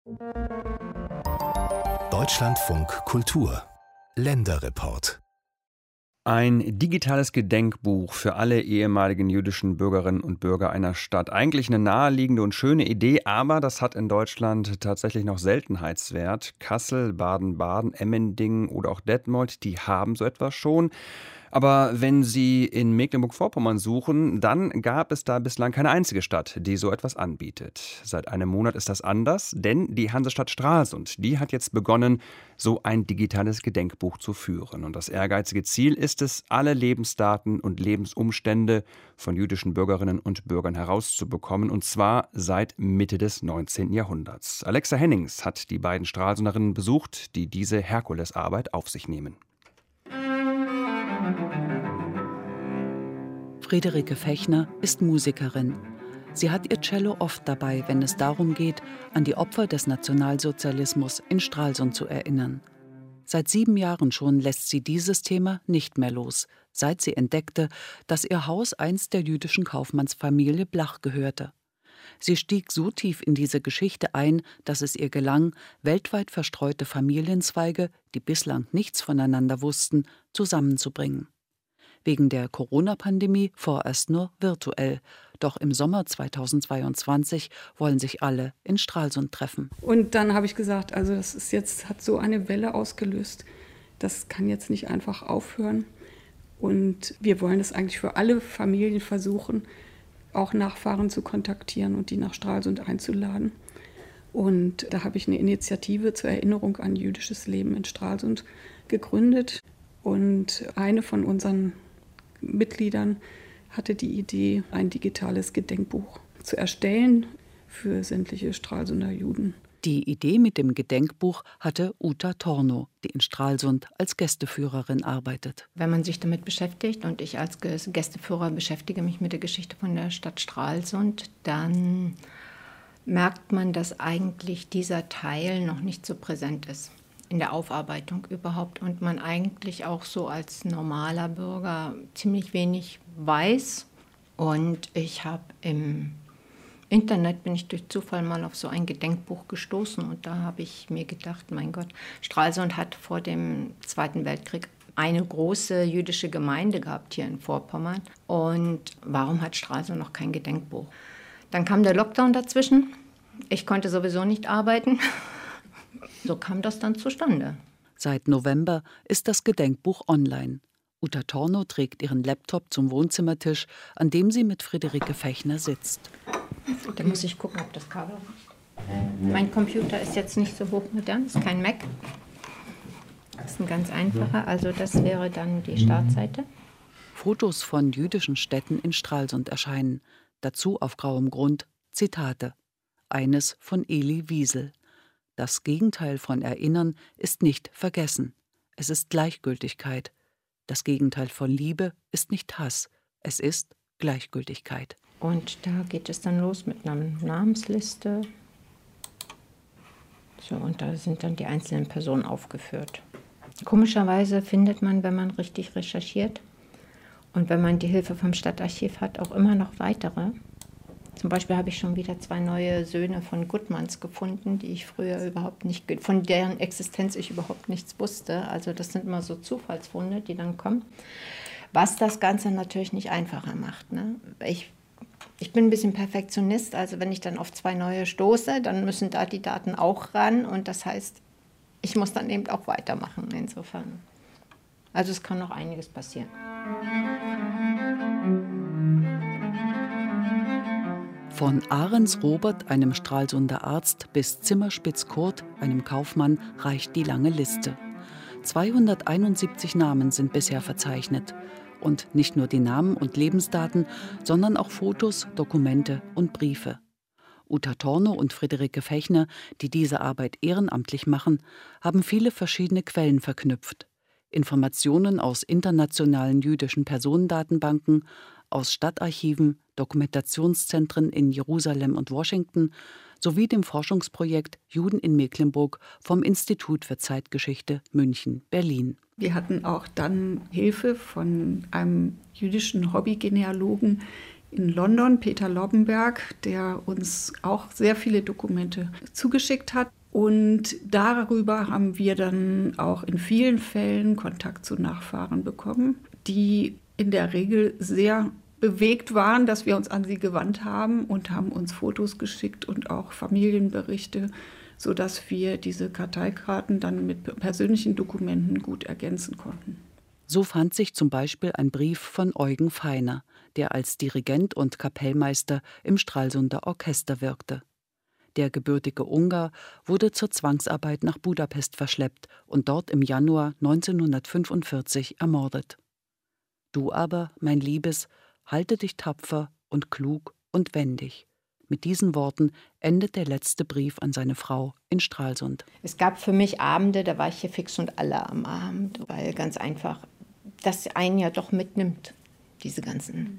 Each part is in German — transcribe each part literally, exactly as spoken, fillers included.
Deutschlandfunk Kultur Länderreport. Ein digitales Gedenkbuch für alle ehemaligen jüdischen Bürgerinnen und Bürger einer Stadt. Eigentlich eine naheliegende und schöne Idee, aber das hat in Deutschland tatsächlich noch Seltenheitswert. Kassel, Baden-Baden, Emmendingen oder auch Detmold, die haben so etwas schon. Aber wenn Sie in Mecklenburg-Vorpommern suchen, dann gab es da bislang keine einzige Stadt, die so etwas anbietet. Seit einem Monat ist das anders, denn die Hansestadt Stralsund, die hat jetzt begonnen, so ein digitales Gedenkbuch zu führen. Und das ehrgeizige Ziel ist es, alle Lebensdaten und Lebensumstände von jüdischen Bürgerinnen und Bürgern herauszubekommen, und zwar seit Mitte des neunzehnten Jahrhunderts. Alexa Hennings hat die beiden Stralsunderinnen besucht, die diese Herkulesarbeit auf sich nehmen. Friederike Fechner ist Musikerin. Sie hat ihr Cello oft dabei, wenn es darum geht, an die Opfer des Nationalsozialismus in Stralsund zu erinnern. Seit sieben Jahren schon lässt sie dieses Thema nicht mehr los, seit sie entdeckte, dass ihr Haus einst der jüdischen Kaufmannsfamilie Blach gehörte. Sie stieg so tief in diese Geschichte ein, dass es ihr gelang, weltweit verstreute Familienzweige, die bislang nichts voneinander wussten, zusammenzubringen. Wegen der Corona-Pandemie vorerst nur virtuell. Doch im Sommer zweitausendzweiundzwanzig wollen sich alle in Stralsund treffen. Und dann habe ich gesagt, also das ist jetzt, hat so eine Welle ausgelöst, das kann jetzt nicht einfach aufhören. Und wir wollen es eigentlich für alle Familien versuchen, auch Nachfahren zu kontaktieren und die nach Stralsund einzuladen. Und da habe ich eine Initiative zur Erinnerung an jüdisches Leben in Stralsund gegründet. Und eine von unseren Mitgliedern hatte die Idee, ein digitales Gedenkbuch zu erstellen für sämtliche Stralsunder Juden. Die Idee mit dem Gedenkbuch hatte Uta Tornow, die in Stralsund als Gästeführerin arbeitet. Wenn man sich damit beschäftigt, und ich als Gästeführer beschäftige mich mit der Geschichte von der Stadt Stralsund, dann merkt man, dass eigentlich dieser Teil noch nicht so präsent ist in der Aufarbeitung überhaupt, und man eigentlich auch so als normaler Bürger ziemlich wenig weiß. Und ich habe im Internet, bin ich durch Zufall mal auf so ein Gedenkbuch gestoßen, und da habe ich mir gedacht, mein Gott, Stralsund hat vor dem Zweiten Weltkrieg eine große jüdische Gemeinde gehabt hier in Vorpommern, und warum hat Stralsund noch kein Gedenkbuch? Dann kam der Lockdown dazwischen, ich konnte sowieso nicht arbeiten. So kam das dann zustande. Seit November ist das Gedenkbuch online. Uta Tornow trägt ihren Laptop zum Wohnzimmertisch, an dem sie mit Friederike Fechner sitzt. Da muss ich gucken, ob das Kabel ist. Mein Computer ist jetzt nicht so hochmodern, ist kein Mac. Das ist ein ganz einfacher, also das wäre dann die Startseite. Fotos von jüdischen Städten in Stralsund erscheinen. Dazu auf grauem Grund Zitate. Eines von Eli Wiesel. Das Gegenteil von Erinnern ist nicht Vergessen. Es ist Gleichgültigkeit. Das Gegenteil von Liebe ist nicht Hass. Es ist Gleichgültigkeit. Und da geht es dann los mit einer Namensliste. So, und da sind dann die einzelnen Personen aufgeführt. Komischerweise findet man, wenn man richtig recherchiert und wenn man die Hilfe vom Stadtarchiv hat, auch immer noch weitere. Zum Beispiel habe ich schon wieder zwei neue Söhne von Gutmanns gefunden, die ich früher überhaupt nicht, von deren Existenz ich überhaupt nichts wusste. Also das sind immer so Zufallsfunde, die dann kommen. Was das Ganze natürlich nicht einfacher macht. Ne? Ich, ich bin ein bisschen Perfektionist, also wenn ich dann auf zwei neue stoße, dann müssen da die Daten auch ran. Und das heißt, ich muss dann eben auch weitermachen insofern. Also es kann noch einiges passieren. Von Ahrens Robert, einem Stralsunder Arzt, bis Zimmerspitz Kurt, einem Kaufmann, reicht die lange Liste. zweihunderteinundsiebzig Namen sind bisher verzeichnet. Und nicht nur die Namen und Lebensdaten, sondern auch Fotos, Dokumente und Briefe. Uta Tornow und Friederike Fechner, die diese Arbeit ehrenamtlich machen, haben viele verschiedene Quellen verknüpft. Informationen aus internationalen jüdischen Personendatenbanken, aus Stadtarchiven, Dokumentationszentren in Jerusalem und Washington sowie dem Forschungsprojekt Juden in Mecklenburg vom Institut für Zeitgeschichte München-Berlin. Wir hatten auch dann Hilfe von einem jüdischen Hobbygenealogen in London, Peter Lobbenberg, der uns auch sehr viele Dokumente zugeschickt hat. Und darüber haben wir dann auch in vielen Fällen Kontakt zu Nachfahren bekommen, die in der Regel sehr bewegt waren, dass wir uns an sie gewandt haben und haben uns Fotos geschickt und auch Familienberichte, sodass wir diese Karteikarten dann mit persönlichen Dokumenten gut ergänzen konnten. So fand sich zum Beispiel ein Brief von Eugen Feiner, der als Dirigent und Kapellmeister im Stralsunder Orchester wirkte. Der gebürtige Ungar wurde zur Zwangsarbeit nach Budapest verschleppt und dort im Januar neunzehnhundertfünfundvierzig ermordet. Du aber, mein Liebes, halte dich tapfer und klug und wendig. Mit diesen Worten endet der letzte Brief an seine Frau in Stralsund. Es gab für mich Abende, da war ich hier fix und alle am Abend, weil ganz einfach das einen ja doch mitnimmt, diese ganzen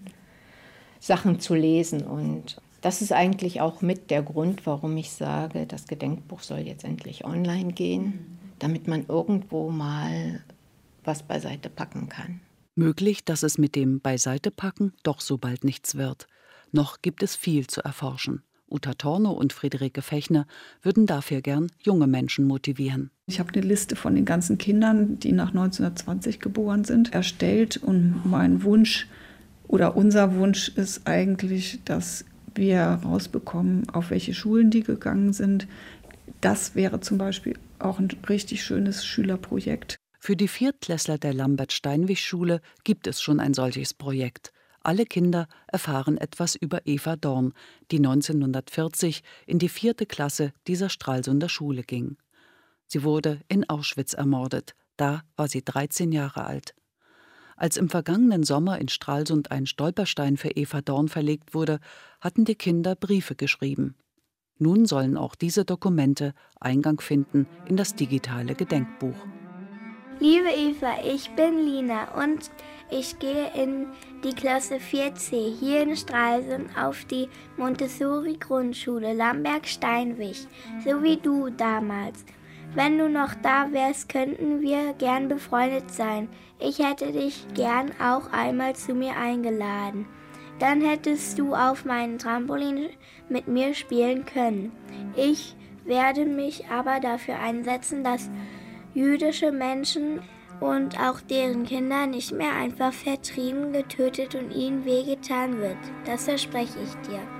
Sachen zu lesen. Und das ist eigentlich auch mit der Grund, warum ich sage, das Gedenkbuch soll jetzt endlich online gehen, damit man irgendwo mal was beiseite packen kann. Möglich, dass es mit dem Beiseitepacken doch so bald nichts wird. Noch gibt es viel zu erforschen. Uta Tornow und Friederike Fechner würden dafür gern junge Menschen motivieren. Ich habe eine Liste von den ganzen Kindern, die nach neunzehnhundertzwanzig geboren sind, erstellt. Und mein Wunsch oder unser Wunsch ist eigentlich, dass wir rausbekommen, auf welche Schulen die gegangen sind. Das wäre zum Beispiel auch ein richtig schönes Schülerprojekt. Für die Viertklässler der Lambert-Steinwig-Schule gibt es schon ein solches Projekt. Alle Kinder erfahren etwas über Eva Dorn, die neunzehnhundertvierzig in die vierte Klasse dieser Stralsunder Schule ging. Sie wurde in Auschwitz ermordet. Da war sie dreizehn Jahre alt. Als im vergangenen Sommer in Stralsund ein Stolperstein für Eva Dorn verlegt wurde, hatten die Kinder Briefe geschrieben. Nun sollen auch diese Dokumente Eingang finden in das digitale Gedenkbuch. Liebe Eva, ich bin Lina und ich gehe in die Klasse vier C hier in Stralsund auf die Montessori-Grundschule Lamberg-Steinwig, so wie du damals. Wenn du noch da wärst, könnten wir gern befreundet sein. Ich hätte dich gern auch einmal zu mir eingeladen. Dann hättest du auf meinem Trampolin mit mir spielen können. Ich werde mich aber dafür einsetzen, dass jüdische Menschen und auch deren Kinder nicht mehr einfach vertrieben, getötet und ihnen wehgetan wird. Das verspreche ich dir.